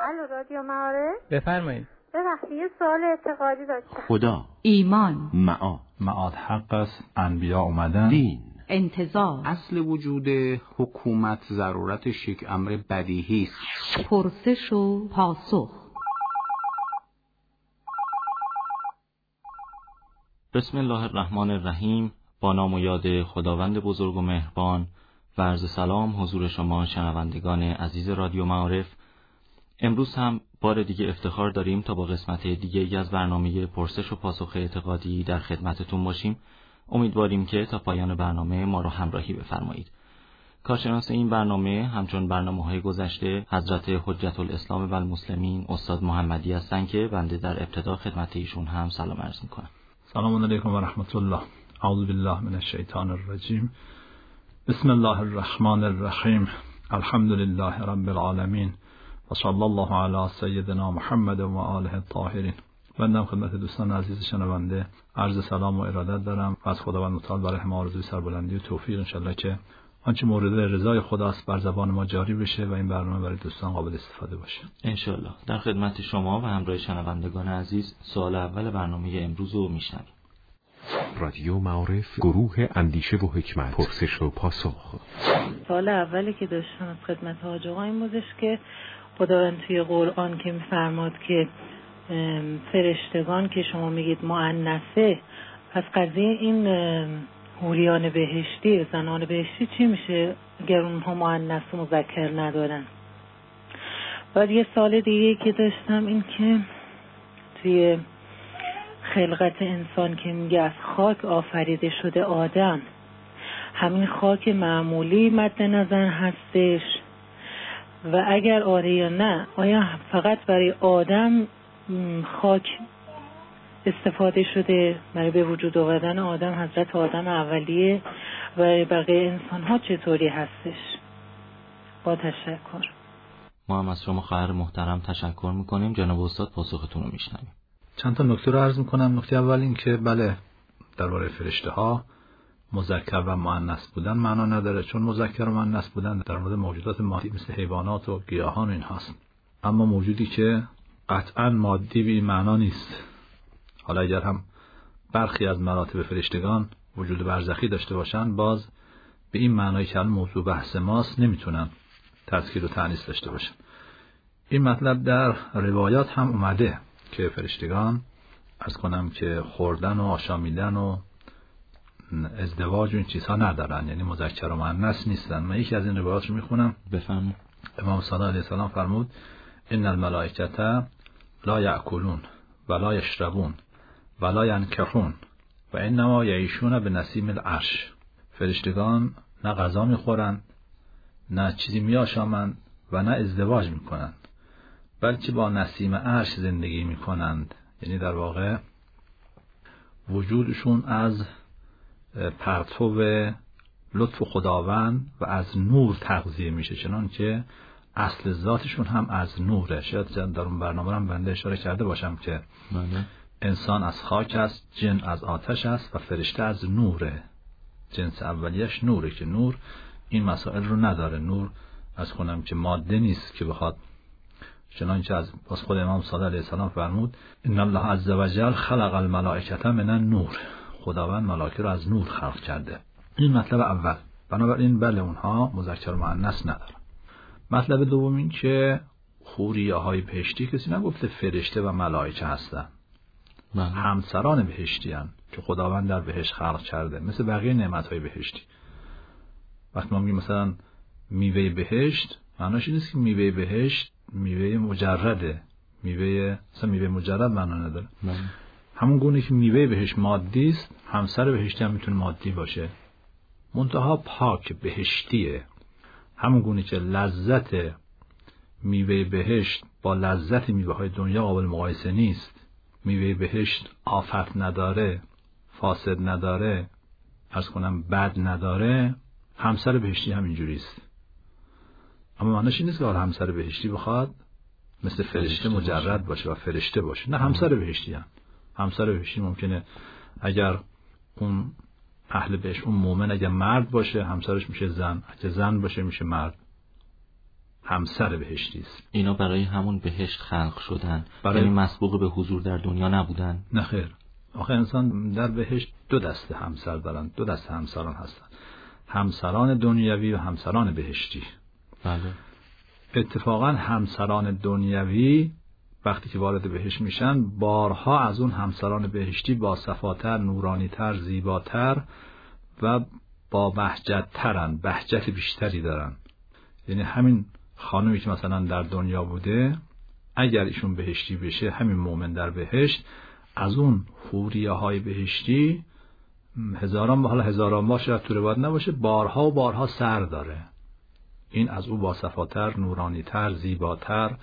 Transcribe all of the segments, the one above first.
الو رادیو معارف. بفرمایید. ببخشید یه سوال اعتقادی داشتم. خدا، ایمان، معاد حق است، انبیا اومدن، دین، انتظار، اصل وجود حکومت ضرورتش یک امر بدیهی است. پرسش و پاسخ. بسم الله الرحمن الرحیم. با نام و یاد خداوند بزرگ و مهربان و عرض سلام حضور شما شنوندگان عزیز رادیو معارف. امروز هم بار دیگه افتخار داریم تا با قسمت دیگه از برنامه پرسش و پاسخ اعتقادی در خدمتتون باشیم. امیدواریم که تا پایان برنامه ما رو همراهی بفرمایید. کارشناس این برنامه همچون برنامه‌های گذشته حضرت حجت الاسلام و المسلمین استاد محمدی هستن که بنده در ابتدا خدمت ایشون هم سلام عرض می‌کنم. سلام علیکم و رحمت الله. اعوذ بالله من الشیطان الرجیم. بسم الله الرحمن الرحیم. الحمد لله رب العالمین و صلی الله علی سیدنا محمد و آله الطاهرین. بنده خدمت دوستان عزیز شنونده عرض سلام و ارادت دارم و از خداوند متعال برای همه آرزوی سربلندی و توفیق انشالله که آنچه مورد رضای خداست بر زبان ما جاری بشه و این برنامه برای دوستان قابل استفاده باشه انشالله. در خدمت شما و همراه شنوندگان عزیز سوال اول برنامه امروز رو میشنویم. رادیو معارف، گروه اندیشه و حکمت، پرسش و پاسخ. سوال اولی که داشتم از خدمت حاج آقا این بودش که خداوند توی قرآن که می‌فرماد که فرشتگان که شما میگید مؤنثه، پس قضیه این حوریان بهشتی، زنان بهشتی چی میشه اگر اونها مؤنث و مذکر ندارن؟ بعد یه سوال دیگه که داشتم این که توی خلقت انسان که میگه از خاک آفریده شده آدم، همین خاک معمولی مد نظر هستش و اگر آره یا نه، آیا فقط برای آدم خاک استفاده شده برای به وجود آوردن آدم، حضرت آدم اولیه، و بقیه انسان ها چطوری هستش؟ با تشکر. ما هم از شما خواهر محترم تشکر میکنیم. جناب استاد پاسختون رو میشنویم. چند تا نکته رو عرض میکنم. نکته اول این که بله درباره فرشته ها مذکر و مؤنث بودن معنا نداره، چون مذکر و مؤنث بودن در مورد موجودات مادی مثل حیوانات و گیاهان این هست، اما موجودی که قطعا مادی به این معنا نیست. حالا اگر هم برخی از مراتب فرشتگان وجود برزخی داشته باشن، باز به این معنایی که موضوع بحث ماست نمیتونن تذکیر و تأنیث داشته باشن. این مطلب در روایات هم اومده که فرشتگان از کنم که خوردن و آشامیدن و ازدواج و این چیزها ندارن، یعنی مذکر و مؤنث نیستن. من یکی از این روایات رو میخونم. بفرمایید. امام صادق علیه السلام فرمود ان الملائکه لا یأکلون ولا یشربون ولا ینکحون و انما یعیشون بنسیم العرش. فرشتگان نه غذا میخورن، نه چیزی میآشامند و نه ازدواج میکنند، بلکه با نسیم عرش زندگی میکنند. یعنی در واقع وجودشون از پرتو لطف خداوند و از نور تغذیه میشه، چنانکه اصل ذاتشون هم از نوره. شاید در اون برنامه هم بنده اشاره کرده باشم که انسان از خاک است، جن از آتش است و فرشته از نوره. جنس اولیش نوره که نور این مسائل رو نداره. نور از کنم که ماده نیست که بخواد، چنانچه از خود امام صادق علیه السلام فرمود ان الله عز وجل خلق الملائکه من النور. خداوند ملائکه رو از نور خلق کرده. این مطلب اول. بنابراین بله اونها مذکر و مؤنث ندارن. مطلب دوم این که حوریه‌های بهشتی کسی نگفته فرشته و ملائکه هستن، همسران بهشتی هستن که خداوند در بهشت خلق کرده، مثل بقیه نعمت‌های بهشتی. وقتی ما میگیم مثلا میوه بهشت، معناش این نیست که میوه بهشت میوه مجرده. مثلا میوه مجرد معنا نداره. همون گونه که میوه بهشت مادی است، همسر بهشتی هم میتونه مادی باشه، منتها پاک بهشتیه. همون گونه که لذت میوه بهشت با لذت میوه های دنیا قابل مقایسه نیست. میوه بهشت آفت نداره، فاسد نداره، عرض کنم بد نداره. همسر بهشتی هم اینجوری است. اما معنیش این نیست که همسر بهشتی بخواد مثل فرشته مجرد باشه و فرشته باشه. نه، همسر بهشتی هم. همسر بهشتی ممکنه اگر اون اهل بهشت، اون مومن اگر مرد باشه همسرش میشه زن، اگر زن باشه میشه مرد. همسر بهشتی است. اینا برای همون بهشت خلق شدن، برای مسبوق به حضور در دنیا نبودن؟ نه خیر. آخه انسان در بهشت دو دسته همسر دارن، دو دسته همسران هستن، همسران دنیوی و همسران بهشتی. بله. اتفاقا همسران دنیوی وقتی که وارد بهشت میشن بارها از اون همسران بهشتی با صفاتر، نورانیتر، زیباتر و با بهجت‌ترن، بهجت بیشتری دارن. یعنی همین خانومی که مثلا در دنیا بوده اگر ایشون بهشتی بشه، همین مومن در بهشت، از اون حوریه های بهشتی هزاران با، حالا هزاران با شاید تو روایت نباشه، بارها و بارها سر داره. این از او با صفاتر، نورانیتر، زیباتر،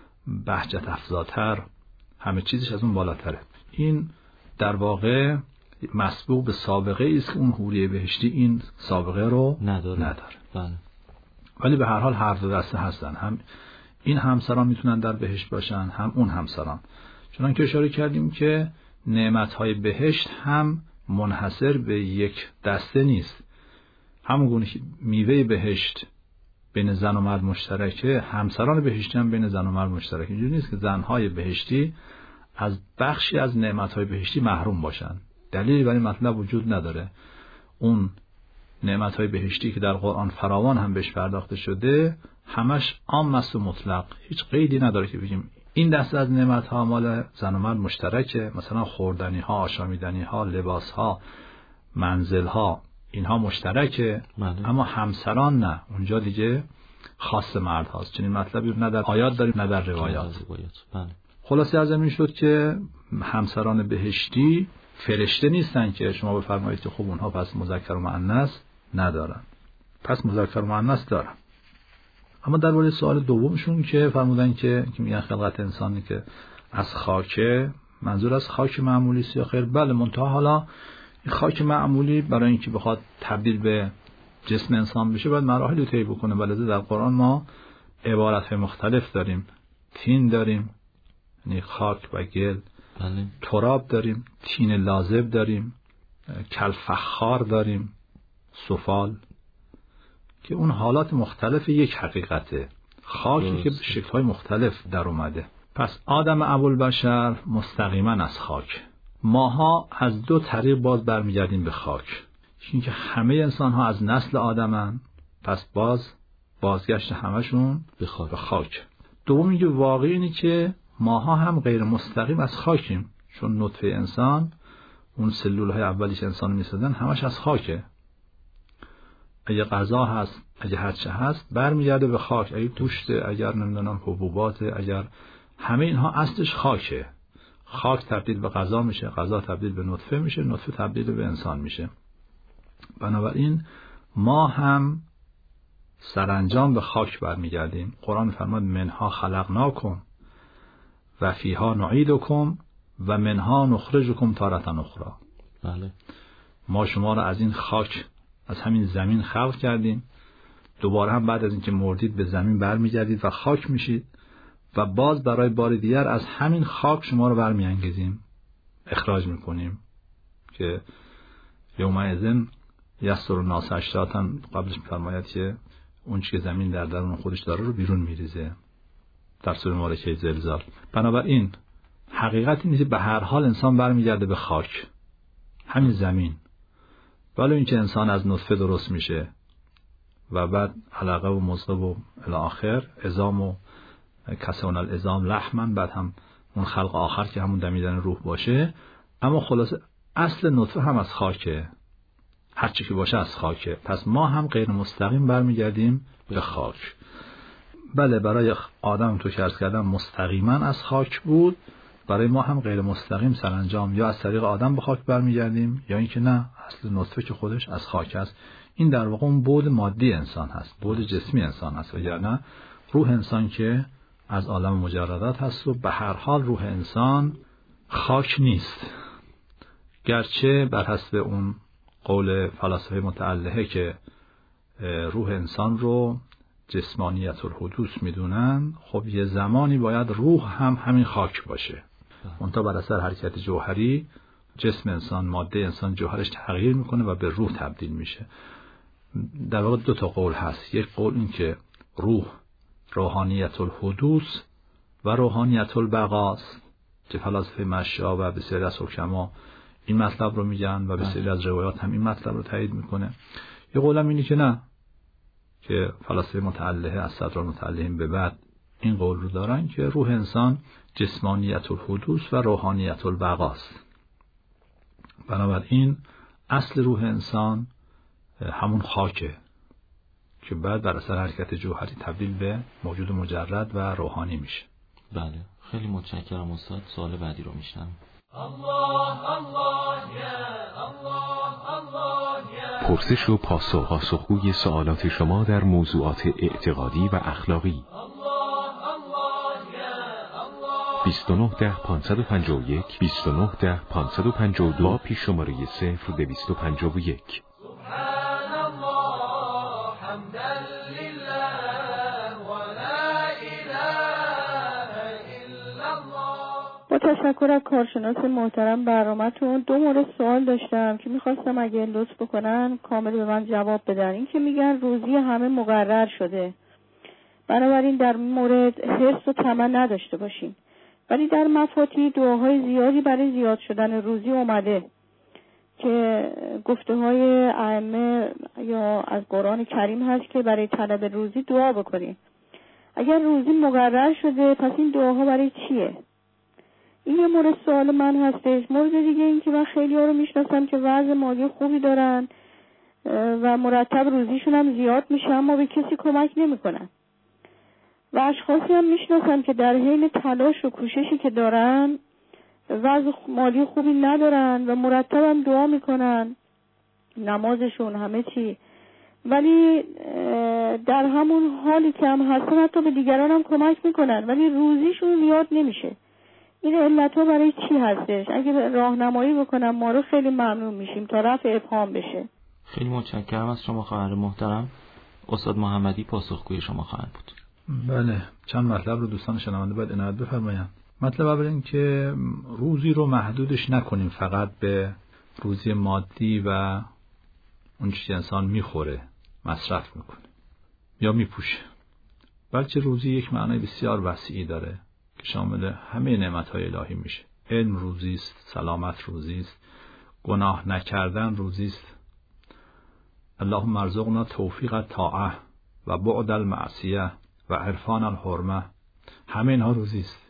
بهجت افزاتر، همه چیزش از اون بالاتره. این در واقع مسبوق به سابقه است که اون حوریه بهشتی این سابقه رو نداره. بله. ولی به هر حال هر دو دسته هستن، هم این همسران میتونن در بهشت باشن، هم اون همسران. چون که اشاره کردیم که نعمت‌های بهشت هم منحصر به یک دسته نیست. همون گونه که میوه بهشت بین زن و مرد مشترکه، همسران بهشتی هم بین زن و مرد مشترکه. اینجوری نیست که زن‌های بهشتی از بخشی از نعمت‌های بهشتی محروم باشن. دلیلی برای مطلب وجود نداره. اون نعمت‌های بهشتی که در قرآن فراوان هم بهش پرداخته شده همش عام است و مطلق، هیچ قیدی نداره که بگیم این دسته از نعمت‌ها مال زن و مرد مشترکه. مثلا خوردنی‌ها، آشامیدنی‌ها، لباس‌ها، منزل‌ها، اینها مشترکه. اما همسران نه، اونجا دیگه خاص مرد هاست. چنین مطلبی نه در آیات داریم نه در روایات. خلاصه از این شد که همسران بهشتی فرشته نیستن که شما بفرمایید که خب اونها پس مذکر و مؤنث ندارن. پس مذکر و مؤنث دارن. اما در مورد سوال دومشون که فرمودن که میگن خلقت انسانی که از خاکه، منظور از خاک معمولی است یا خیر؟ بله، منتها حالا این خاک معمولی برای اینکه بخواد تبدیل به جسم انسان بشه باید مراحلی طی بکنه. ولی در قرآن ما عبارت‌های مختلف داریم. تین داریم، یعنی خاک و گل. بله. تراب داریم، تین لازب داریم، کلفخار داریم، سفال، که اون حالات مختلف یک حقیقته. خاکی که به شکل‌های مختلف در اومده. پس آدم ابوالبشر مستقیما از خاک. ماها از دو طریق باز برمیگردیم به خاک. اینکه همه انسان‌ها از نسل آدمن، پس بازگشت همشون به خاک. دوم اینکه واقعی اینه که ماها هم غیر مستقیم از خاکیم، چون نطفه انسان، اون سلول‌های اولی که انسان می‌سازن همش از خاکه. اگه غذا هست، اگه هر چه هست برمیگرده به خاک. اگه گوشت، اگر نمیدونم حبوبات، اگر همه اینها اصلش خاکه. خاک تبدیل به غذا میشه، غذا تبدیل به نطفه میشه، نطفه تبدیل به انسان میشه. بنابراین ما هم سرانجام به خاک برمیگردیم. قرآن فرمود منها خلقناکم و فیها نعیدکم و منها نخرجکم تارة اخری. بله. ما شما را از این خاک، از همین زمین خلق کردیم، دوباره هم بعد از اینکه مردید به زمین برمیگردید و خاک میشید و باز برای بار دیگر از همین خاک شما رو برمیانگیزیم، اخراج میکنیم که یومئذ یسر الناس اشتاتا، قبلش میفرماید که اون چیزی که زمین در درون خودش داره رو بیرون میریزه در سوره مبارکه زلزال. بنابراین حقیقتی نیست، به هر حال انسان برمیگرده به خاک، همین زمین. ولی اینکه انسان از نطفه درست میشه و بعد علقه و مضغه و الی آخر، عظام و کسون العظام لحما، بعد هم اون خلق آخر که همون دمیدن روح باشه. اما خلاصه اصل نطفه هم از خاکه، هر چی که باشه از خاکه. پس ما هم غیر مستقیم برمیگردیم به خاک. بله، برای آدم تو که عرض کردم مستقیما از خاک بود، برای ما هم غیر مستقیم سرانجام یا از طریق آدم به خاک برمیگردیم یا اینکه نه، اصل نطفه که خودش از خاک است. این در واقع اون بعد مادی انسان هست، بعد جسمی انسان هست، وگرنه روح انسان که از عالم مجردات هست و به هر حال روح انسان خاک نیست. گرچه بر حسب اون قول فلاسفه متعلهه که روح انسان رو جسمانیت الحدوث میدونن، خب یه زمانی باید روح هم همین خاک باشه. منتها بر اثر حرکت جوهری جسم انسان، ماده انسان، جوهرش تغییر میکنه و به روح تبدیل میشه. در واقع دو تا قول هست. یک قول این که روح روحانیت الحدوث و روحانیت البقاست که فلاسفه مشا و بسیاری از حکما این مطلب رو میگن و بسیاری از روایات هم این مطلب رو تایید میکنه. یه قولم اینی که نه، که فلاسفه متعلهه از صدر المتعلهین به بعد این قول رو دارن که روح انسان جسمانیت الحدوث و روحانیت البقاست. بنابراین اصل روح انسان همون خاکه که بعد بر اثر حرکت جوهری تبدیل به موجود مجرد و روحانی میشه. بله، خیلی متشکرم استاد. سوال بعدی رو میشنم. پرسش و پاسخگوی سوالات شما در موضوعات اعتقادی و اخلاقی. 2910-551 2910-552 پیش شماره 0251. با تشکر از کارشناس محترم برنامه‌تون 2 مورد سوال داشتم که میخواستم اگه لطف بکنن کامل به من جواب بدن. این که میگن روزی همه مقرر شده، بنابراین در مورد حرص و طمع نداشته باشین، ولی در مفاتیح دعاهای زیادی برای زیاد شدن روزی اومده که گفته های ائمه یا از قرآن کریم هست که برای طلب روزی دعا بکنین. اگر روزی مقرر شده پس این دعاها برای چیه؟ این یه مورد سوال من هستش. مورد دیگه این که من خیلی ها رو میشناسم که وضع مالی خوبی دارن و مرتب روزیشون هم زیاد میشه اما به کسی کمک نمیکنن، و اشخاصی هم میشناسم که در حین تلاش و کوششی که دارن وضع مالی خوبی ندارن و مرتب هم دعا میکنن، نمازشون همه چی، ولی در همون حالی که هم هستن حتی به دیگران هم کمک میکنن ولی روزیشون زیاد نمیشه. این علتها برای چی هستش؟ اگه راهنمایی بکنم ما رو خیلی ممنون میشیم تا رفع ابهام بشه. خیلی متشکرم از شما خواهر محترم. استاد محمدی پاسخگوی شما خواهند بود. بله، چند مطلب رو دوستان شنونده باید عنایت بفرمایند. مطلب اول این که روزی رو محدودش نکنیم فقط به روزی مادی و اون چیزی انسان میخوره، مصرف میکنه یا میپوشه، بلکه روزی یک معنای بسیار وسیعی داره که شامل همه نعمت‌های الهی میشه. علم روزیست، سلامت روزیست، گناه نکردن روزیست. اللهم ارزقنا توفیق الطاعه و بعد المعصیه و عرفان الحرمه، همه اینها روزیست.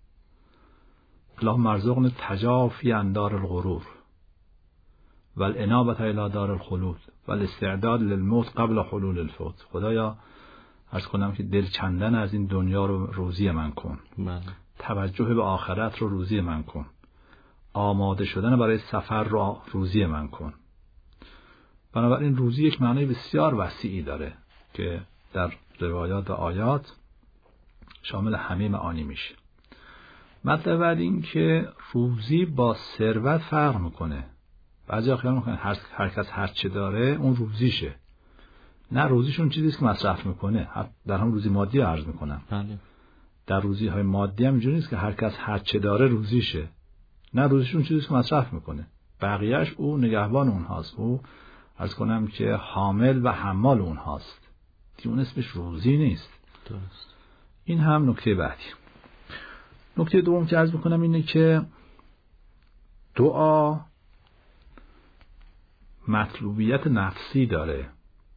اللهم ارزقنا تجافی عن دار الغرور و الانابه الی دار الخلود و الاستعداد للموت قبل حلول الفوت. خدایا عرض کنم که دل چندن از این دنیا رو روزی من کن. بله. توجه به آخرت رو روزی من کن. آماده شدن برای سفر رو روزی من کن. بنابراین روزی یک معنی بسیار وسیعی داره که در روایات و آیات شامل همه معانی میشه. مطلب بعد این که روزی با ثروت فرق میکنه. بعضی خیال میکنن هر کس هر چه داره اون روزیشه. نه، روزیشون چیزیست که مصرف میکنه. در هم روزی مادی عرض میکنم. بله. در روزی های مادی هم اینجوری نیست که هر کس هر چه داره روزیشه. نه، روزیشون چیزیست که مصرف میکنه. بقیهش او نگهبان اونهاست. او عرض کنم که حامل و حمال اونهاست. اون اسمش روزی نیست. درست. این هم نکته بعدی. نکته دوم که عرض میکنم اینه که دعا مطلوبیت نفسی داره.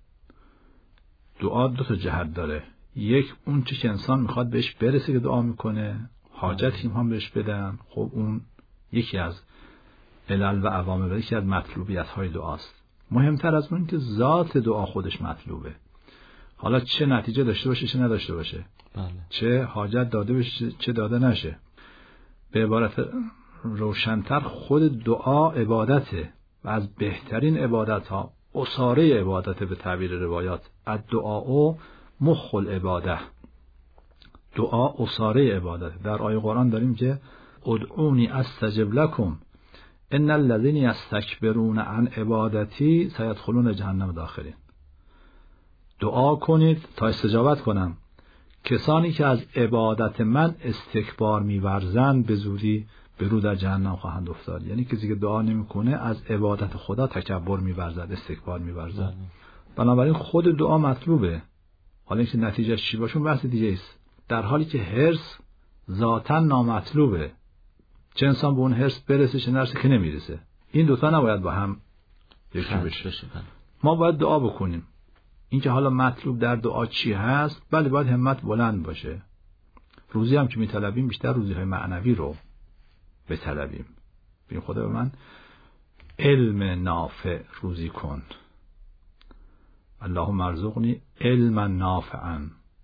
دعا 2 جهت داره. یک، اون چیزی که انسان میخواد بهش برسه که دعا میکنه، حاجتی هم بهش بدن، خب اون یکی از علل و عوامل و یکی از مطلوبیت های دعاست. مهمتر از اون که ذات دعا خودش مطلوبه. حالا چه نتیجه داشته باشه چه نداشته باشه. بله. چه حاجت داده بشه چه داده نشه. به عبارت روشن‌تر خود دعا عبادته و از بهترین عبادت ها اساره عبادت به تعبیر روایات. الدعاء مخ العباده. دعا اساره عبادت. در آیه قرآن داریم که ادعونی استجب لکم ان الذين یستکبرون عن عبادتی سیدخلون جهنم داخلین. دعا کنید تا استجابت کنم. کسانی که از عبادت من استکبار می‌ورزند به زودی به رو در جهنم خواهند افتاد. یعنی کسی که دعا نمی‌کنه از عبادت خدا تکبر می‌ورزد، استکبار می‌ورزد. بنابراین خود دعا مطلوبه. حالا اینکه نتیجهش چی باشه بحث دیگه است. در حالی که حرص ذاتاً نامطلوبه، چه انسان به اون حرص برسه چه نرسه که نمیرسه. این دوتا نباید با هم یکی بشه. ما باید دعا بکنیم. اینکه حالا مطلوب در دعا چی هست، بله باید همت بلند باشه. روزی هم که میطلبیم بیشتر روزی‌های معنوی رو بطلبیم. ببین خدا به من علم نافع روزی کن. اللهم ارزقنی علما نافعا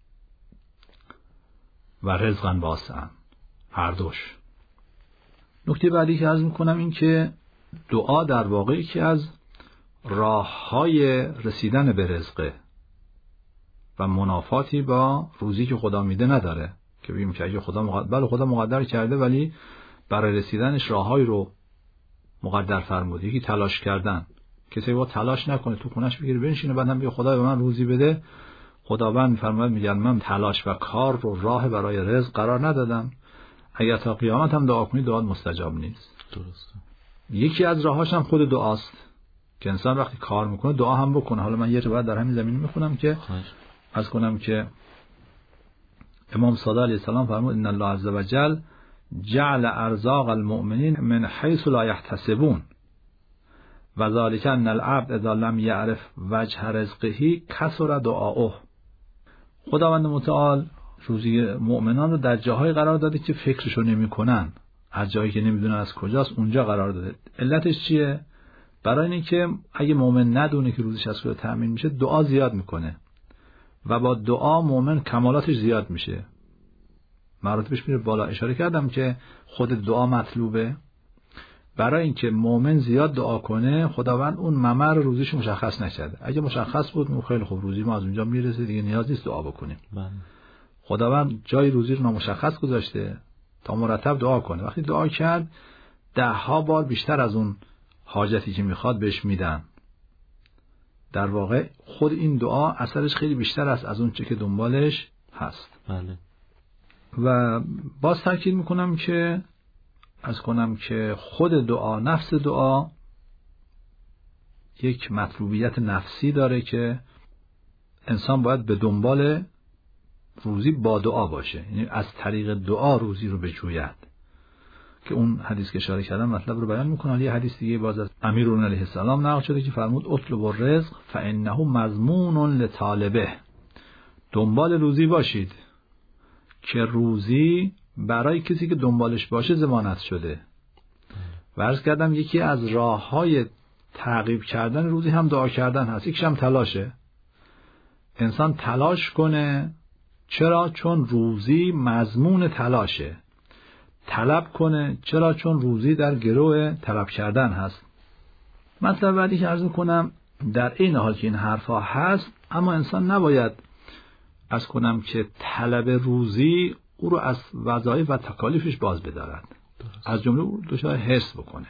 و رزقا واسعا. هر دوش. نکته بعدی که عرض میکنم این که دعا در واقع یکی از راه‌های رسیدن به رزقه و منافاتی با روزی که خدا میده نداره. که بگیم که اگه خدا مقدر کرده ولی برای رسیدنش راه‌هایی رو مقدر فرموده. یکی تلاش کردن. کسی با تلاش نکنه تو خونش بگیره بنشینه بعدم بگه خدا به من روزی بده. خداوند می‌فرماید میگن من تلاش و کار رو راه برای رزق قرار ندادم. اگر تا قیامت هم دعا کنی دعات مستجاب نیست. درسته. یکی از راهاش هم خود دعاست که انسان وقتی کار میکنه دعا هم بکنه. حالا من یه روایت در همین زمینه میخونم که عرض کنم که امام صادق علیه السلام فرمود ان الله عز وجل جعل ارزاق المؤمنین من حیث لا یحتسبون و ذلک ان العبد اذا لم یعرف وجه رزقه کثر دعاؤه. خداوند متعال روزی مؤمنان رو در جاهای قرار داده که فکرشو نمی‌کنن، از جایی که نمیدونن از کجاست اونجا قرار داده. علتش چیه؟ برای اینه که اگه مؤمن ندونه که روزش از کجا تامین میشه دعا زیاد میکنه و با دعا مؤمن کمالاتش زیاد میشه، مراتبش میره بالا. اشاره کردم که خود دعا مطلوبه. برای اینکه مؤمن زیاد دعا کنه خداوند اون ممر روزیش مشخص نکرده. اگه مشخص بود خیلی خوب روزی ما از اونجا میرسه دیگه نیاز نیست دعا بکنیم. خداوند جای روزی رو نامشخص گذاشته تا مرتب دعا کنه. وقتی دعا کرد 10 بار بیشتر از اون حاجتی که میخواد بهش میدن. در واقع خود این دعا اثرش خیلی بیشتر است از اون چه که دنبالش هست. بله. و باز تاکید میکنم که خود دعا، نفس دعا یک مطلوبیت نفسی داره که انسان باید به دنبال روزی با دعا باشه، یعنی از طریق دعا روزی رو بجوید. که اون حدیث که اشاره کردم مطلب رو بیان میکنه. یه حدیث دیگه باز از امیرالمومنین علیه السلام نقل شده که فرمود اطلب الرزق فانه مضمون لطالبه. دنبال روزی باشید که روزی برای کسی که دنبالش باشه ضمانت شده. و عرض کردم یکی از راه‌های تعقیب کردن روزی هم دعا کردن هست. یکیش هم تلاشه. انسان تلاش کنه. چرا؟ چون روزی مضمون تلاشه. طلب کنه. چرا؟ چون روزی در گروه طلب کردن هست. مطلب بعدی که عرض کنم در این حال که این حرفا هست، اما انسان نباید عرض کنم که طلب روزی او رو از وظایف و تکالیفش باز بدارد. از جمله او دچار حرص بکنه.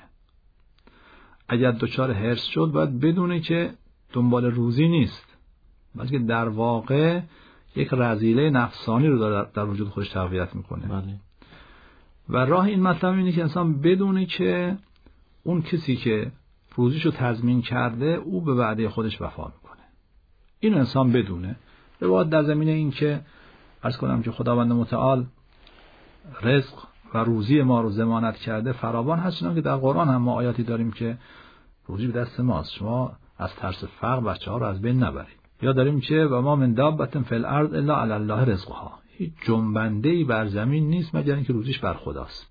اگر دچار حرص شد باید بدونه که دنبال روزی نیست، بلکه در واقع یک رذیله نفسانی رو در وجود خودش تقویت میکنه. بله. و راه این مطلب اینه که انسان بدونه که اون کسی که روزیشو تضمین کرده او به وعده خودش وفا میکنه. اینو انسان بدونه. روایت در زمینه این که عرض کنم که خداوند متعال رزق و روزی ما رو ضمانت کرده فراوان هست، چون که در قرآن هم ما آیاتی داریم که روزی به دست ماست، شما از ترس فقر بچه‌ها رو از بین نبرید. یا داریم که و ما من دابة فی الارض الا علی الله رزقها. هیچ جنبنده‌ای بر زمین نیست مگر اینکه روزیش بر خداست.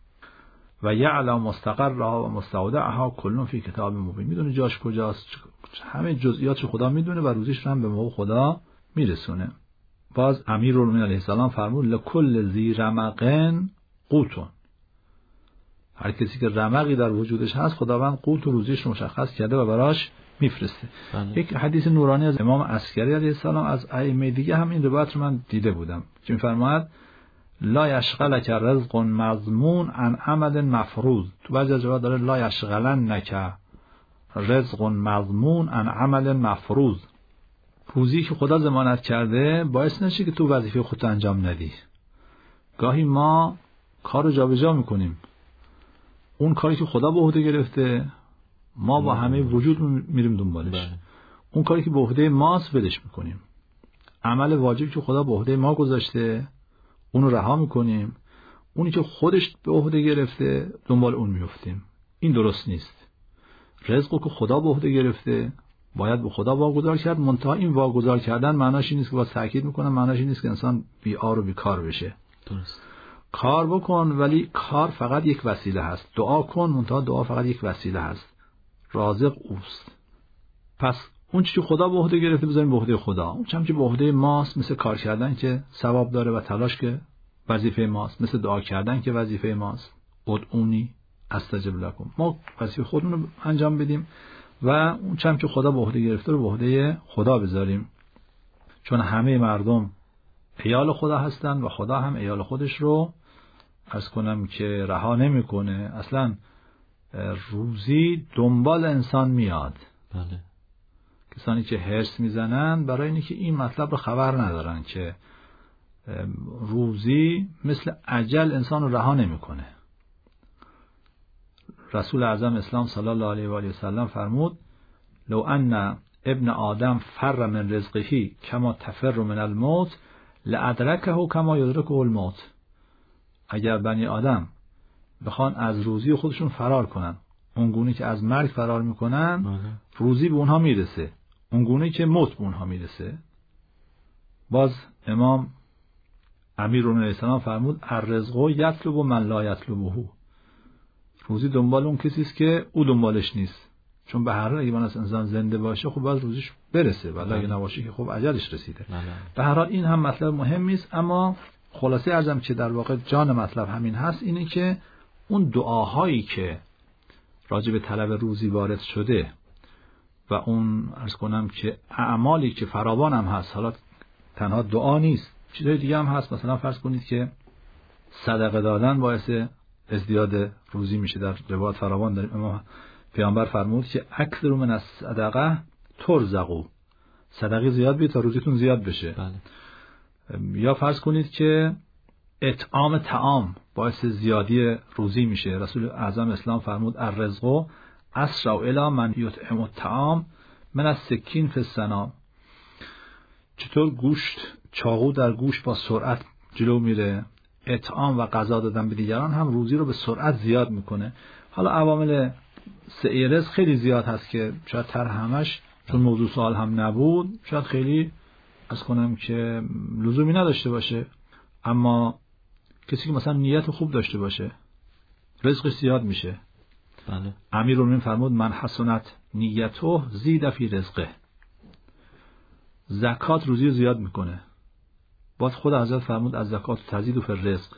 و یعلم مستقرها و مستودعها کل فی کتاب مبین. میدونه جاش کجاست، همه جزئیاتش خدا میدونه و روزیش رو هم به موقع خدا میرسونه. باز امیرالمومنین علیه السلام فرمود لکل ذی رمقن قوتون. هر کسی که رمقی در وجودش هست خداوند قوت و روزیش رو مشخص کرده و براش میفرسته. یک حدیث نورانی از امام عسکری علیه السلام از ائمه دیگه هم این روایت رو من دیده بودم که میفرماید لا یشغلک رزق مضمون عن عمل مفروض. تو بعضی از روایات داره لا یشغلنک رزق مضمون عن عمل مفروض. روزی که خدا ضمانت کرده باعث نشه که تو وظیفه خودت انجام ندی. گاهی ما کار رو جابجا میکنیم. اون کاری که خدا به عهده گرفته ما با همه وجود میریم دنبالش. اون کاری که به عهده ماست ولش میکنیم. عمل واجبی که خدا به عهده ما گذاشته اون رو رها میکنیم، اونی که خودش به عهده گرفته دنبال اون میفتیم. این درست نیست. رزقو که خدا به عهده گرفته باید به خدا واگذار کرد. منتها این واگذار کردن معناش این نیست که باز تاکید میکنم، معناش این نیست که انسان بی‌آر و بیکار بشه. درست. کار بکن، ولی کار فقط یک وسیله هست. دعا کن، منتها دعا فقط یک وسیله هست. رازق اوست. پس اون چیزی که خدا به عهده گرفته بذاریم به عهده خدا. اون چیزی که به عهده ماست، مثل کار کردن که ثواب داره و تلاش که وظیفه ماست، مثل دعا کردن که وظیفه ماست. ادعونی استجب لکم. ما وظیفه خودمون رو انجام بدیم و اون چیزی که خدا به عهده گرفته رو به عهده خدا بذاریم. چون همه مردم عیال خدا هستن و خدا هم عیال خودش رو عرض کنم که رها نمیکنه. اصلا روزی دنبال انسان میاد. بله. کسانی که حرص میزنن برای اینکه که این مطلب رو خبر ندارن که روزی مثل اجل انسان رو رها نمیکنه. رسول اعظم اسلام صلی الله علیه و آله و سلم فرمود: لو ان ابن آدم فر من رزقه کما تفر من الموت لادرکه کما یدرکه الموت. اگر بنی آدم بخوان از روزی خودشون فرار کنن اونگونه که از مرگ فرار میکنن، روزی به اونها میرسه اونگونه که موت به اونها میرسه. باز امام امیرالمومنین علیه السلام فرمود: الرزق یطلب من لا یطلبه. روزی دنبال اون کسی است که او دنبالش نیست. چون به هر حال اگه انسان زنده باشه خب باز روزیش برسه، ولی اگه نباشه که خب اجلش رسیده. به هر حال این هم مطلب مهمی است. اما خلاصه ارزم که در واقع جان مطلب همین هست، اینه که اون دعاهایی که راجع به طلب روزی وارد شده و اون عرض کنم که اعمالی که فراوان هم هست، حالا تنها دعا نیست، چیزهای دیگه هم هست. مثلا فرض کنید که صدقه دادن باعث ازدیاد روزی میشه. در روایات فراوان داریم اما پیامبر فرمود که اکثر من الصدقه ترزقوا، صدقه زیاد بیه تا روزیتون زیاد بشه. بله. یا فرض کنید که اطعام طعام باعث زیادی روزی میشه. رسول اعظم اسلام فرمود: الرزق اسرع الی من یطعم الطعام من السکین فی السنام. چطور گوشت، چاقو در گوشت با سرعت جلو میره، اطعام و غذا دادن به دیگران هم روزی رو به سرعت زیاد میکنه. حالا عوامل سعی رزق خیلی زیاد هست که شاید تر همش، چون موضوع سوال هم نبود، شاید خیلی از کنم که لزومی نداشته باشه. اما کسی که مثلا نیت خوب داشته باشه رزقش زیاد میشه. بله. امیرالمومنین فرمود: من حسنت نیته زید فی رزقه. زکات روزی رو زیاد میکنه. باز خود حضرت فرمود: از زکات تزید فی الرزق.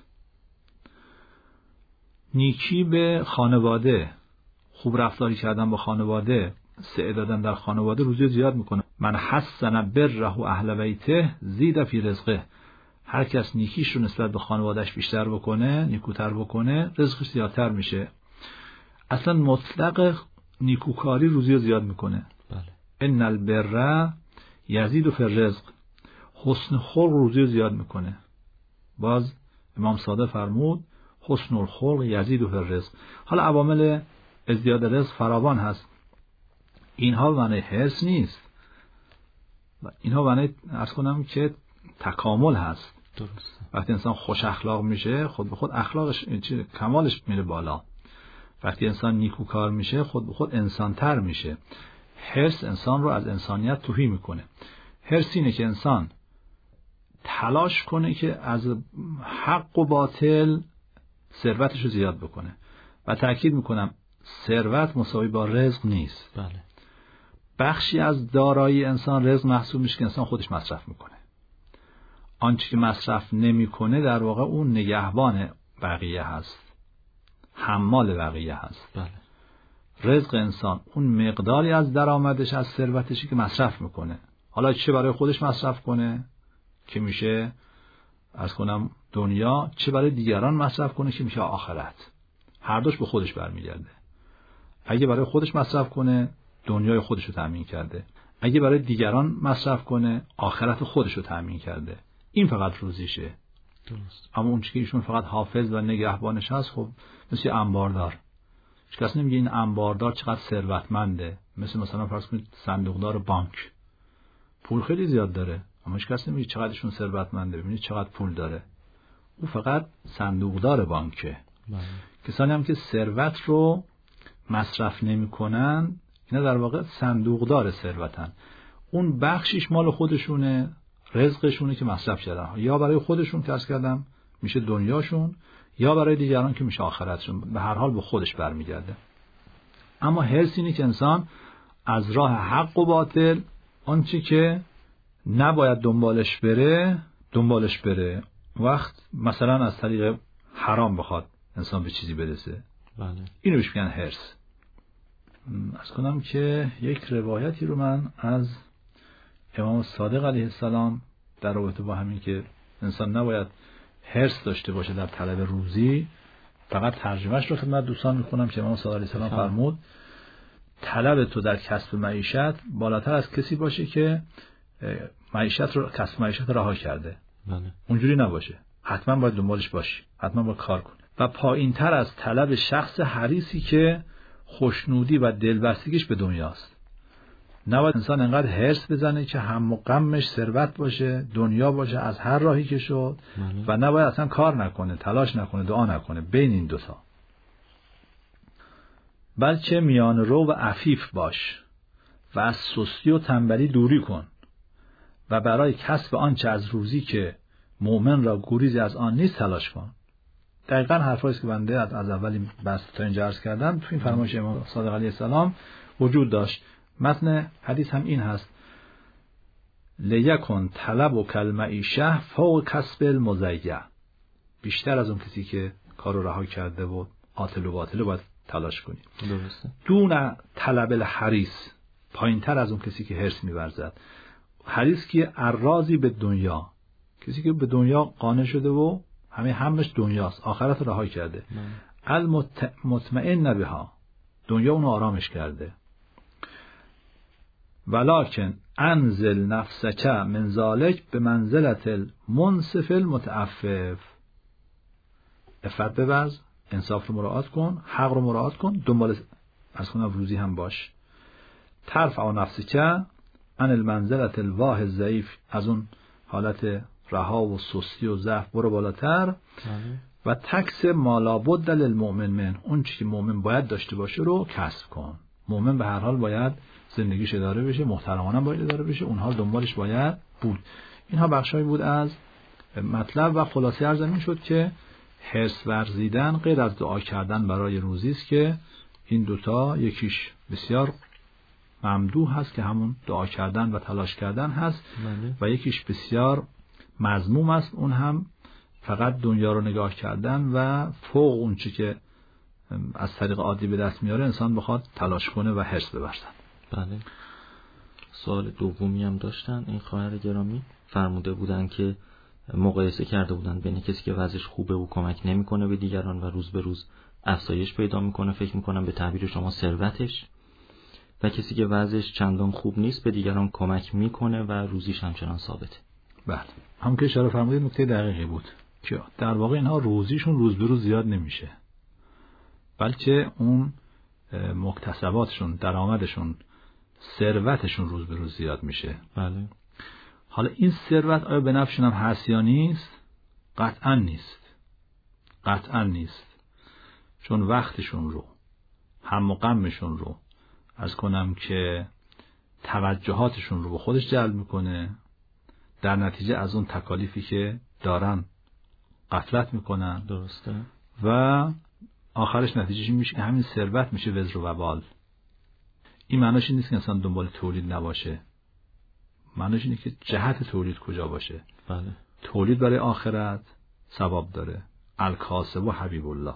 نیکی به خانواده، خوب رفتاری کردن با خانواده، سعی دادن در خانواده روزی زیاد میکنه. من حسن بره اهل بیته زید فی رزقه. هر کس نیکیش رو نسبت به خانوادهش بیشتر بکنه، نیکوتر بکنه، رزقش زیادتر میشه. اصلا مطلق نیکوکاری روزی زیاد میکنه. بله. ان البر یزید فی الرزق. حسن خلق روزی زیاد میکنه. باز امام صادق فرمود: حسن الخلق یزید فی الرزق. حالا عوامل ازدیاد رزق فراوان هست. اینها معنی حرص نیست، اینها معنی عرض کنم که تکامل هست. درست. وقتی انسان خوش اخلاق میشه خود به خود اخلاقش کمالش میره بالا. وقتی انسان نیکوکار میشه خود به خود انسانتر میشه. حرص انسان رو از انسانیت تهی میکنه. حرص اینه که انسان تلاش کنه که از حق و باطل ثروتش رو زیاد بکنه. و تأکید میکنم ثروت مساوی با رزق نیست. بله. بخشی از دارایی انسان رزق محسوب میشه که انسان خودش مصرف میکنه. آنچه که مصرف نمیکنه در واقع اون نگهبان بقیه هست، حمال بقیه هست. بله. رزق انسان اون مقداری از درآمدش از ثروتشی که مصرف میکنه. حالا چه برای خودش مصرف کنه که میشه عرض کنم دنیا، چه برای دیگران مصرف کنه که میشه آخرت. هر دوش به خودش برمیگرده. اگه برای خودش مصرف کنه دنیای خودش رو تامین کرده، اگه برای دیگران مصرف کنه آخرت خودش رو تامین کرده. این فقط روزیشه. درست. اما اون چیزی که ایشون فقط حافظ و نگهبانش هست، خب مثل انباردار. هیچ کس نمیگه این انباردار چقدر ثروتمنده. مثلا فرض کنید صندوقدار بانک پول خیلی زیاد داره اما هیچ کس نمیگه چقدرشون ثروتمنده، ببینید چقدر پول داره. او فقط صندوقدار بانکه. کسانی هم که ثروت رو مصرف نمی‌کنن اینا در واقع صندوقدار ثروتن. اون بخشیش مال خودشونه، رزقشونه که مصرف کردن، یا برای خودشون کسب کردن میشه دنیاشون، یا برای دیگران که میشه آخرتشون. به هر حال به خودش برمیگرده. اما حرص اینه که انسان از راه حق و باطل آنچه که نباید دنبالش بره. وقت مثلا از طریق حرام بخواد انسان به چیزی برسه، بله. اینو بهش میگن حرص. از کنم که یک روایتی رو من از امام صادق علیه السلام در رابطه با همین که انسان نباید حرص داشته باشه در طلب روزی، فقط ترجمهش رو خدمت دوستان میخونم که امام صادق علیه السلام فرمود طلب تو در کسب معیشت بالاتر از کسی باشه که کسب معیشت رها کرده. بله. اونجوری نباشه، حتما باید دنبالش باشی، حتما باید کار کنی. و پایین تر از طلب شخص حریصی که خوشنودی و دلبستگیش به دنیاست. نباید انسان انقدر حرص بزنه که هم و غمش ثروت باشه، دنیا باشه از هر راهی که شد. و نباید اصلا کار نکنه، تلاش نکنه، دعا نکنه بین این دوتا. بلکه میان رو و عفیف باش و از سستی و تنبلی دوری کن و برای کسب آنچه از روزی که مؤمن را گریزی از آن نیست تلاش کن. دقیقاً حرفایی که بنده از اولی بس تا اینجا عرض کردم تو این فرمایش امام صادق علیه السلام وجود داشت. متن حدیث هم این هست: لیکن طلب و کالمعیشه فوق کسب المزیع. بیشتر از اون کسی که کار رو رها کرده و عاطل و باطل باید تلاش کنی. درسته. دون طلب الحریص، پایینتر از اون کسی که حرص می‌ورزد. حریص که الرازی به دنیا، کسی که به دنیا قانع شده و همش دنیاست، آخرت رو رها کرده. المطمئن بها، دنیا اونو آرامش کرده. ولکن انزل نفسک من ذلک به منزلت المنصف المتعفف. عفت بورز، انصاف رو مراعات کن، حق رو مراعات کن، دنبال از کنم روزی هم باش. ترفع نفسک عن المنزلت الواه الضعیف، از اون حالت رها و سستی و ضعف برو بالاتر. و تکس ما لابد للمؤمن من، اون چیزی که مؤمن باید داشته باشه رو کسب کن. مؤمن به هر حال باید زندگیش اداره بشه، محترمانه باید اداره بشه، اونها دنبالش باید بود. اینها بخشایی بود از مطلب و خلاصه عرض این شد که حرص ورزیدن غیر از دعا کردن برای روزی است که این دوتا یکیش بسیار ممدوح هست که همون دعا کردن و تلاش کردن هست و یکیش بسیار مذموم است، اون هم فقط دنیا رو نگاه کردن و فوق اون چی که از طریق عادی به دست میاره انسان بخواد تلاش کنه و حرص بورزد. بله. سوال دومی هم داشتن این خواهر گرامی، فرموده بودن که مقایسه کرده بودن بین کسی که وضعش خوبه و کمک نمیکنه به دیگران و روز به روز افزایش پیدا میکنه، فکر میکنم به تعبیر شما ثروتش، و کسی که وضعش چندان خوب نیست به دیگران کمک میکنه و روزیش همچنان ثابته. بله، هم که اشاره فرمودید نکته دقیقی بود که در واقع اینها روزیشون روز به روز زیاد نمیشه، بلکه اون مکتسباتشون، درآمدشون، ثروتشون روز به روز زیاد میشه. بله. حالا این ثروت آیا به نفعشون هم هست یا نیست؟ قطعا نیست. قطعا نیست. چون وقتشون رو، هم و غمشون رو، از کنم که توجهاتشون رو به خودش جلب میکنه، در نتیجه از اون تکالیفی که دارن غفلت میکنن. درسته. و آخرش نتیجهش میشه که همین ثروت میشه وزر و وبال. این معناش این نیست که انسان دنبال تولید نباشه، معناش اینه که جهت تولید کجا باشه. بله. تولید برای آخرت ثواب داره، الکاسب و حبیب الله.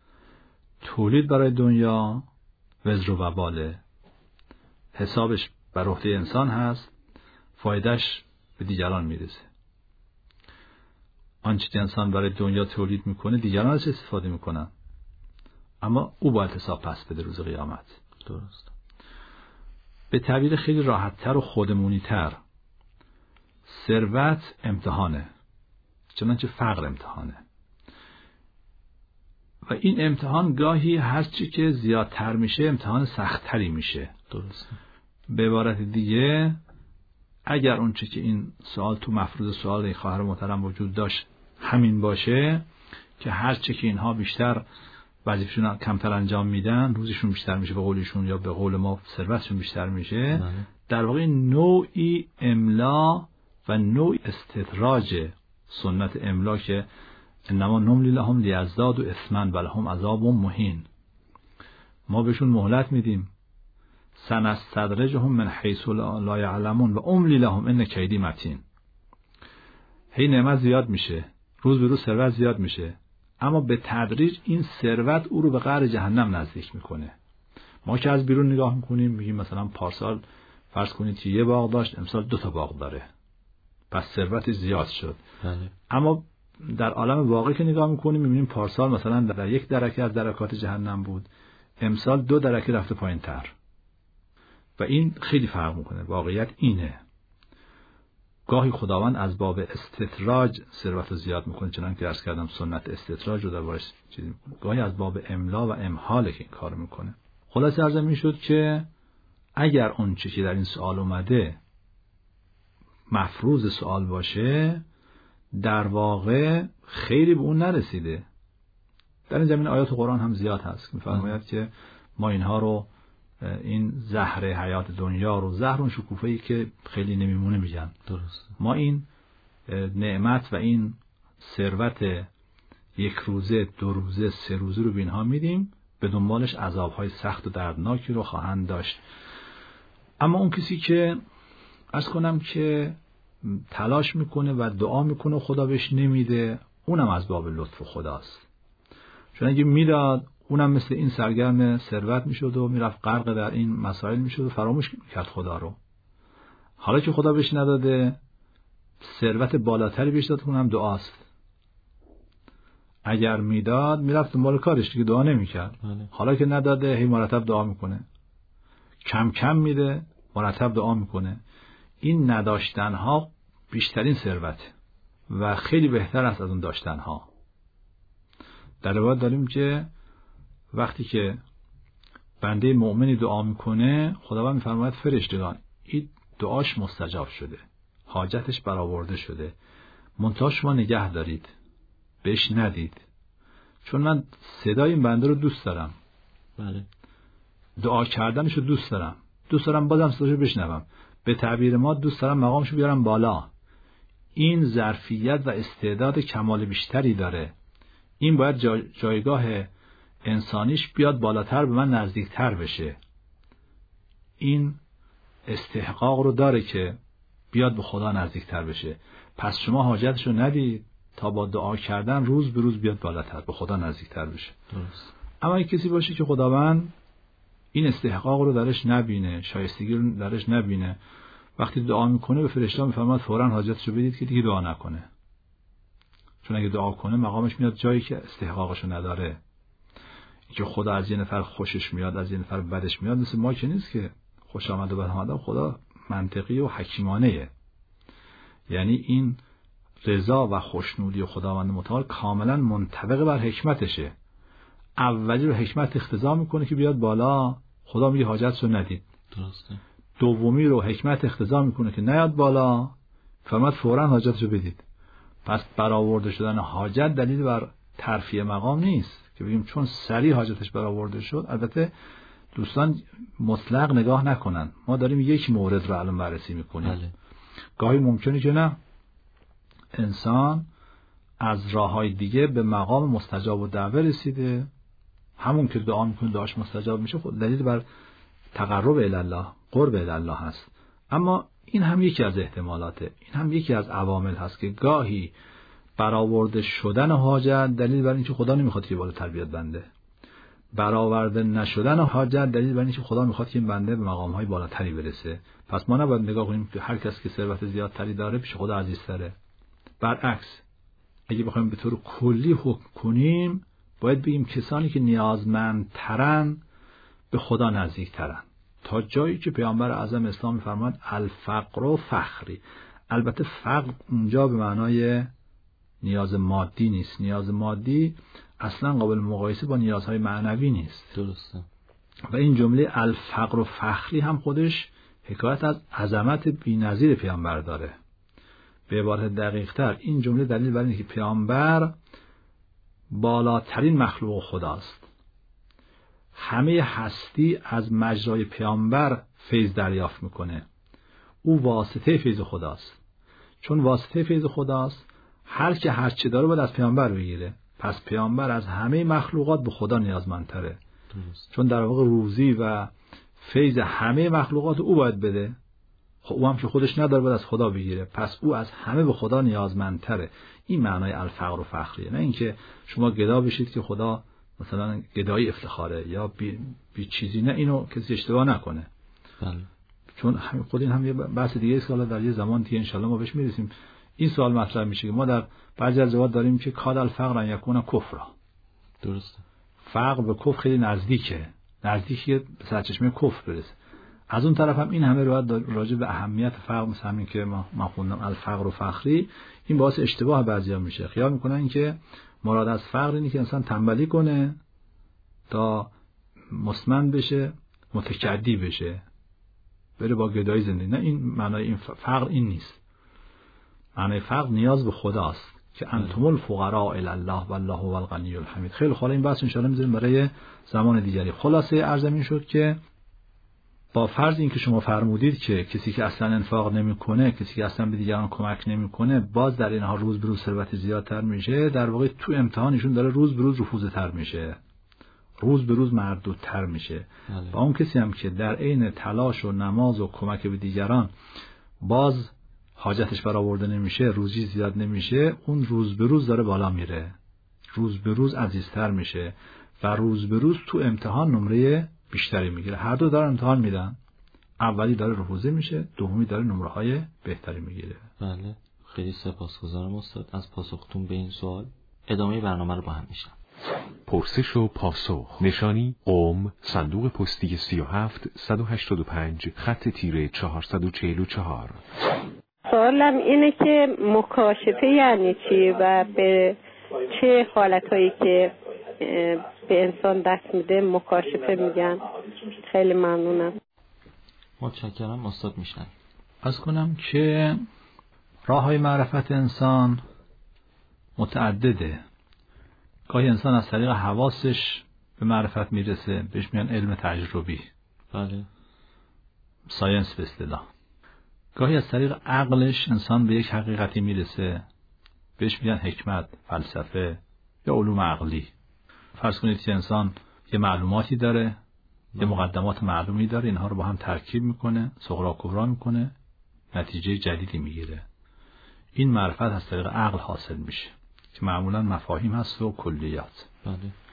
تولید برای دنیا وزر و وباله، حسابش بر عهده انسان هست، فایدهش به دیگران میرسه. آنچه که انسان برای دنیا تولید میکنه دیگران ازش استفاده میکنن، اما او باید حساب پس بده روز قیامت. درست. به تعبیر خیلی راحت‌تر و خودمونی‌تر، ثروت امتحانه، چنانچه فقر امتحانه، و این امتحان گاهی هرچی که زیادتر میشه امتحان سخت‌تری میشه. درست. به عبارت دیگه اگر اون چه که این سوال تو مفروض سوال این خواهر محترم وجود داشت همین باشه که هر چه که اینها بیشتر وظیفه‌شون کمتر انجام میدن روزشون بیشتر میشه به قولشون، یا به قول ما ثروتشون بیشتر میشه، در واقع نوعی املا و نوع استدراج سنت املا که انما نملی لهم لیزدادوا اثما ولهم عذاب مهین، ما بهشون مهلت میدیم، سنستدرجهم من حیث لا یعلمون و املی لهم ان کیدی متین. هی نعمت زیاد میشه، روز به روز ثروت زیاد میشه، اما به تدریج این ثروت او رو به قعر جهنم نزدیک میکنه. ما که از بیرون نگاه میکنیم میگیم مثلا پارسال فرض کنید که 1 باغ داشت، امسال 2 تا باغ داره، پس ثروت زیاد شد. اما در عالم واقعی که نگاه میکنیم میبینیم پارسال مثلا در 1 درکه از درکات جهنم بود، امسال 2 درکه رفته پایین تر و این خیلی فرق میکنه. واقعیت اینه، گاهی خداوند از باب استدراج ثروت رو زیاد میکنه، چنانکه عرض کردم سنت استدراج رو دربارش چیزی میکنه، گاهی از باب املا و امحاله که این کار میکنه. خلاصه عرض میشد که اگر اون چیزی که در این سوال اومده مفروض سوال باشه، در واقع خیلی به اون نرسیده. در این زمین آیات قرآن هم زیاد هست که میفرماید که ما اینها رو، این زهر حیات دنیا رو، زهر اون شکوفه‌ای که خیلی نمیمونه میگن، درست، ما این نعمت و این ثروت 1 روزه 2 روزه 3 روزه رو به اینها میدیم، به دنبالش عذاب‌های سخت و دردناکی رو خواهند داشت. اما اون کسی که عرض کنم که تلاش میکنه و دعا میکنه و خدا بهش نمیده، اونم از باب لطف خداست. چون اگه میداد اونم مثل این سرگرم ثروت میشد و میرفت غرق در این مسائل میشد و فراموش میکرد خدا رو. حالا که خدا بهش نداده، ثروت بالاتری بهش داد، اونم دعاست. اگر میداد میرفت دنبال کارش دیگه، دعا نمیکرد. حالا که نداده هی مرتب دعا میکنه، کم کم میده مرتب دعا میکنه. این نداشتنها بیشترین ثروت و خیلی بهتر است از اون داشتنها. در روایت داریم که وقتی که بنده مؤمنی دعا میکنه، خداوند میفرماید فرشتگان این دعاش مستجاب شده، حاجتش برآورده شده، منتها شما نگه دارید، بهش ندید، چون من صدای این بنده رو دوست دارم. بله. دعا کردنش رو دوست دارم بازم صداشو بشنوم. به تعبیر ما دوست دارم مقامشو بیارم بالا. این ظرفیت و استعداد کمال بیشتری داره. این باید جایگاه انسانیش بیاد بالاتر، به من نزدیکتر بشه. این استحقاق رو داره که بیاد به خدا نزدیکتر بشه. پس شما حاجتشو ندید تا با دعا کردن روز به روز بیاد بالاتر، به خدا نزدیکتر بشه. درست. اما این کسی باشه که خداوند این استحقاق رو درش نبینه، شایستگی رو درش نبینه، وقتی دعا میکنه به فرشته میفرماد فوراً حاجتشو بدید که دیگه دعا نکنه. چون اگه دعا کنه مقامش میاد جایی که استحقاقشو نداره. که خدا از یه نفر خوشش میاد، از یه نفر بدش میاد، مثل ما که نیست که خوش آمد و بد آمد. خدا منطقی و حکیمانه. یعنی این رضا و خوشنودی خداوند متعال کاملا منطبق بر حکمتشه. اولی رو حکمت اقتضا میکنه که بیاد بالا، خدا میگه حاجتشو ندید. درسته. دومی رو حکمت اقتضا میکنه که نیاد بالا، فرماد فوراً حاجتشو بدید. پس برآورده شدن حاجت دلیل بر ترفیع مقام نیست که بگیم چون سریع حاجتش برآورده شد. البته دوستان مطلق نگاه نکنن، ما داریم یک مورد رو الان بررسی میکنیم. بله. گاهی ممکنه که نه، انسان از راههای دیگه به مقام مستجاب و دعوه رسیده، همون که دعا میکنه دعاش مستجاب میشه، خود دلیل بر تقرب الی الله، قرب الی الله هست. اما این هم یکی از احتمالاته، این هم یکی از عوامل هست که گاهی برآورده شدن حاجت دلیل بر اینکه خدا نمیخواد که بالا تربیت بنده، برآورده نشدن حاجت دلیل بر اینکه خدا میخواد که این بنده به مقامهای بالاتری برسه. پس ما نباید نگاه کنیم که هر کس که ثروت زیادتری داره پیش خدا عزیزتره. برعکس، اگه بخوایم به طور کلی حکم کنیم باید بگیم کسانی که نیازمندترن به خدا نزدیکترن، تا جایی که پیامبر اعظم اسلام می‌فرماد الفقر و فخری. البته فقر اونجا به معنای نیاز مادی نیست. نیاز مادی اصلا قابل مقایسه با نیازهای معنوی نیست. درسته. و این جمله الفقر و فخری هم خودش حکایت از عظمت بی‌نظیر پیامبر داره. به عبارت دقیق‌تر این جمله دلیل بر اینه که پیامبر بالاترین مخلوق خداست. همه هستی از مجرای پیامبر فیض دریافت میکنه. او واسطه فیض خداست. چون واسطه فیض خداست، هر که هر چه داره باید از پیامبر بگیره. پس پیامبر از همه مخلوقات به خدا نیازمندتره. چون در واقع روزی و فیض همه مخلوقات او باید بده. خب او هم که خودش نداره باید از خدا بگیره. پس او از همه به خدا نیازمندتره. این معنای الفقر و فخریه. نه اینکه شما گدا بشید که خدا مثلا گدایی افتخاره یا بی چیزی. نه، اینو کسی اشتباه نکنه. بله. چون خود این هم یه بحث دیگه است که حالا در یه زمان دیگه انشالله ما بهش میرسیم. این سوال مطرح میشه که ما در بعضی از جواب داریم که کاد الفقر ان یکون کفر. درسته. فقر به کفر خیلی نزدیکه به سرچشمه کفر برسه. از اون طرف هم این همه روایت راجع به اهمیت فقر، مثلا همین که ما خوندم الفقر و فخری، این باعث اشتباه بعضیا میشه. خیال میکنن که مراد از فقر اینه که انسان تنبلی کنه تا مسمن بشه، متکدی بشه، بره با گدایی زندگی. نه، این معنای این فقر این نیست. معنای فقر نیاز به خداست که انتم الفقراء الی الله والله هو الغنی الحمید. خیلی خاله این بحث ان شاء الله میذاریم برای زمان دیگری. خلاصه عرضم این شد که با فرض این که شما فرمودید که کسی که اصلا انفاق نمیکنه، کسی که اصلا به دیگران کمک نمیکنه، باز در اینها روز به روز ثروت زیادتر میشه. در واقع تو امتحانشون داره روز به روز رفوزتر میشه، روز به روز مردودتر میشه. و اون کسی هم که در عین تلاش و نماز و کمک به دیگران باز حاجتش برآورده نمیشه، روزی زیاد نمیشه، اون روز به روز داره بالا میره، روز به روز عزیزتر میشه و روز به روز تو امتحان نمره بیشتری میگیره. هر دو دارن امتحان میدن، اولی داره رفوزه میشه، دومی داره نمره های بهتری میگیره. بله، خیلی سپاسگزارم استاد از پاسختون به این سوال. ادامه برنامه رو با هم میشنم. پرسش و پاسخ. نشانی قم، صندوق پستی 37185 خط تیره 444. سوالم اینه که مکاشفه یعنی چی و به چه حالتایی که به انسان دست میده مکاشفه میگن؟ خیلی ممنونم. متشکرم استاد. میشنم از کنم که راه های معرفت انسان متعدده. گاهی انسان از طریق حواسش به معرفت میرسه، بهش میگن علم تجربی. بله. ساینس به اصطلاح. گاهی از طریق عقلش انسان به یک حقیقتی میرسه، بهش میگن حکمت، فلسفه یا علوم عقلی. فرض کنید که انسان یه معلوماتی داره، یه مقدمات معلومی داره، اینها رو با هم ترکیب میکنه، صغرا کبرا میکنه، نتیجه جدیدی میگیره. این معرفت از طریق عقل حاصل میشه که معمولا مفاهیم هست و کلیات. بله.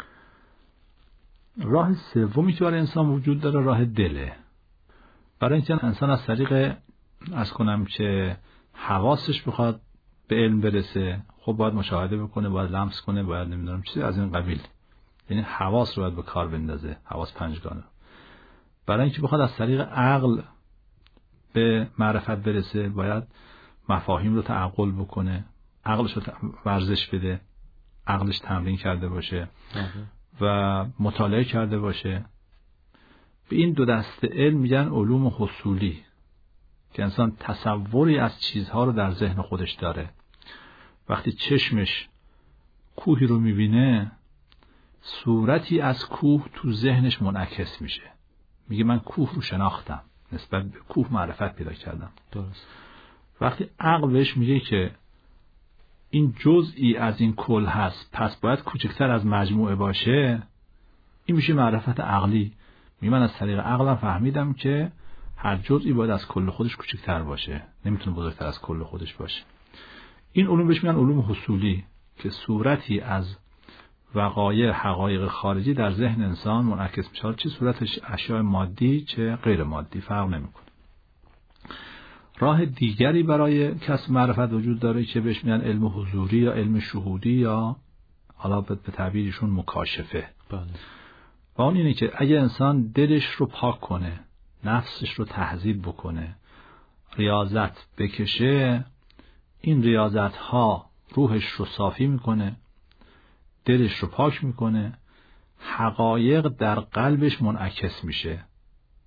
راه سومی که برای انسان وجود داره راه دله. برای اینکه انسان از طریق از کنم که حواسش بخواد به علم برسه، خب باید مشاهده بکنه، باید لمس کنه، باید نمیدونم چیزی از این قبیل. یعنی حواس رو باید به کار بندازه، حواس پنجگانه. برای اینکه بخواد از طریق عقل به معرفت برسه، باید مفاهیم رو تعقل بکنه، عقلش رو ورزش بده، عقلش تمرین کرده باشه و مطالعه کرده باشه. به این دو دسته علم میگن علوم حصولی که انسان تصوری از چیزها رو در ذهن خودش داره. وقتی چشمش کوهی رو میبینه، صورتی از کوه تو ذهنش منعکس میشه. میگه من کوه رو شناختم، نسبت به کوه معرفت پیدا کردم. درست. وقتی عقل بهش میگه که این جزئی از این کل هست، پس باید کوچکتر از مجموعه باشه، این میشه معرفت عقلی. میگه من از طریق عقلم فهمیدم که هر جزئی باید از کل خودش کوچکتر باشه، نمیتونه بزرگتر از کل خودش باشه. این علوم بهش میگن علوم حصولی که صورتی از وقایع حقایق خارجی در ذهن انسان منعکس میشه، چه صورتش اشیاء مادی چه غیر مادی فرق نمیکنه. راه دیگری برای کسب معرفت وجود داره که بهش میگن علم حضوری یا علم شهودی یا حالا به تعبیرشون مکاشفه. بله. و اون اینه که اگه انسان دلش رو پاک کنه، نفسش رو تهذیب بکنه، ریاضت بکشه، این ریاضت ها روحش رو صافی میکنه، دلش رو پاک میکنه، حقایق در قلبش منعکس میشه،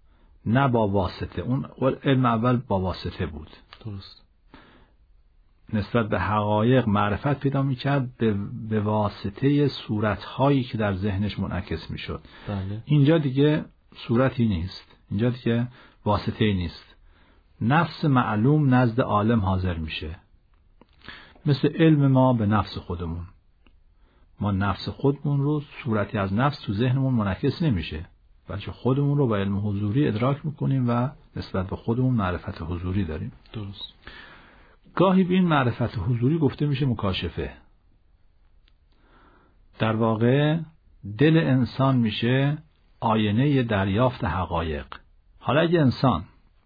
نه با واسطه. اون علم اول با واسطه بود. درست. نسبت به حقایق معرفت پیدا میکرد به واسطه صورتهایی که در ذهنش منعکس میشد. بله. اینجا دیگه صورتی نیست، اینجا دیگه واسطه‌ای نیست. نفس معلوم نزد عالم حاضر میشه. مثل علم ما به نفس خودمون. ما نفس خودمون رو، صورتی از نفس تو ذهنمون منعکس نمیشه، بلکه خودمون رو با علم حضوری ادراک میکنیم و نسبت به خودمون معرفت حضوری داریم. درست. گاهی به این معرفت حضوری گفته میشه مکاشفه. در واقع دل انسان میشه آینه دریافت حقایق. حالا اگه انسان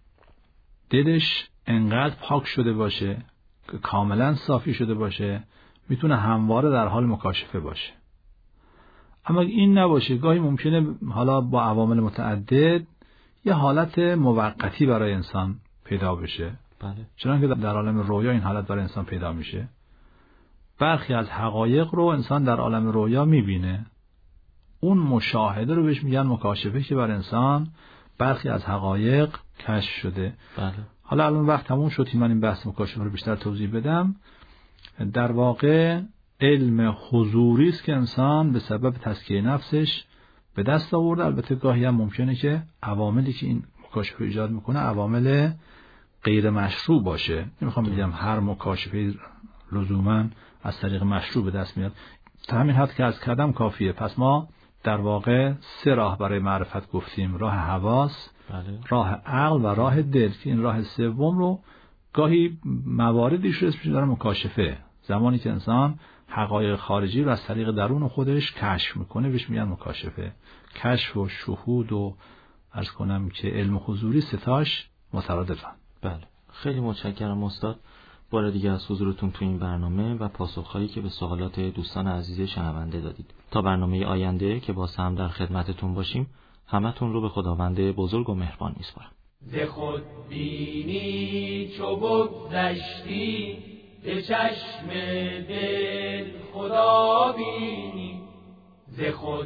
دلش انقدر پاک شده باشه که کاملا صافی شده باشه، میتونه همواره در حال مکاشفه باشه. اما این نباشه، گاهی ممکنه حالا با عوامل متعدد یه حالت موقتی برای انسان پیدا بشه. بله. چنانکه در عالم رویا این حالت برای انسان پیدا میشه. برخی از حقایق رو انسان در عالم رویا میبینه. اون مشاهده رو بهش میگن مکاشفه که بر انسان برخی از حقایق کشف شده. بله. حالا الان وقت تموم شد من این بحث مکاشفه رو بیشتر توضیح بدم. در واقع علم حضوری است که انسان به سبب تزکیه نفسش به دست آورده. البته گاهی هم ممکنه که عواملی که این مکاشفه ایجاد میکنه عوامل غیر مشروع باشه. نمیخوام بگم هر مکاشفه لزوما از طریق مشروع به دست میاد. تا همین حد که از کردم کافیه. پس ما در واقع 3 راه برای معرفت گفتیم: راه حواس، بله. راه عقل و راه دل. که این راه سوم رو گاهی مواردیش رو اسمش داره مکاشفه. زمانی که انسان حقایق خارجی رو از طریق درون خودش کشف میکنه بهش میگن مکاشفه. کشف و شهود و عرض کنم که علم حضوری ستاش مترادفن. بله. خیلی متشکرم استاد بار دیگه از حضورتون تو این برنامه و پاسخهایی که به سوالات دوستان عزیز شنونده دادید. تا برنامه آینده که باز هم در خدمتتون باشیم، همتون رو به خداوند بزرگ و مهربان میسپارم. ز خود بینی چو بگذشتی، به چشم دل خدا بینی. ز خود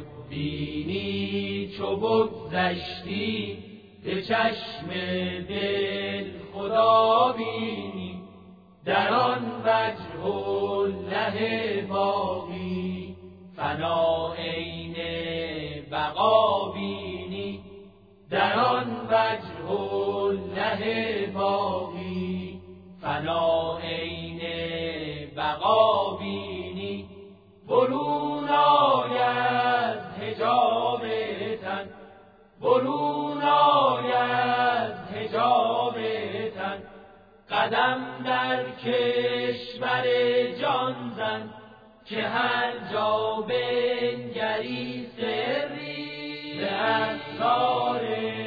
بینی چو بگذشتی، به چشم دل خدا بینی. در آن وجه الله باقی، فنا عین بقا بینی. در آن وجه الله باقی، فنا عین بقا بینی. برون آید حجاب تن، برون آید حجاب تن. قدم در کشور جان زن، که هر جا بنگری سری، به اسرار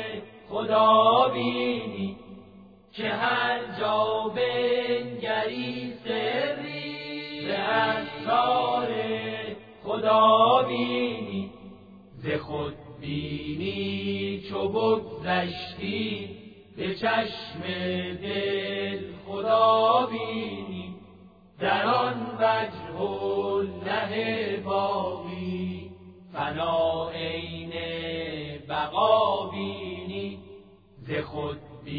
خدا بینی. که هر جا بنگری سری، به اسرار خدا بینی. ز خود بینی چو بگذشتی، به چشم دل خدا بینی. در آن وجه الله باقی، فنا عین بقا بینی. ز خود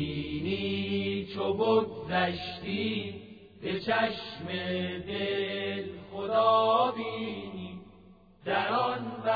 بینی چو بگذشتی، به چشم دل خدا بینی. در آن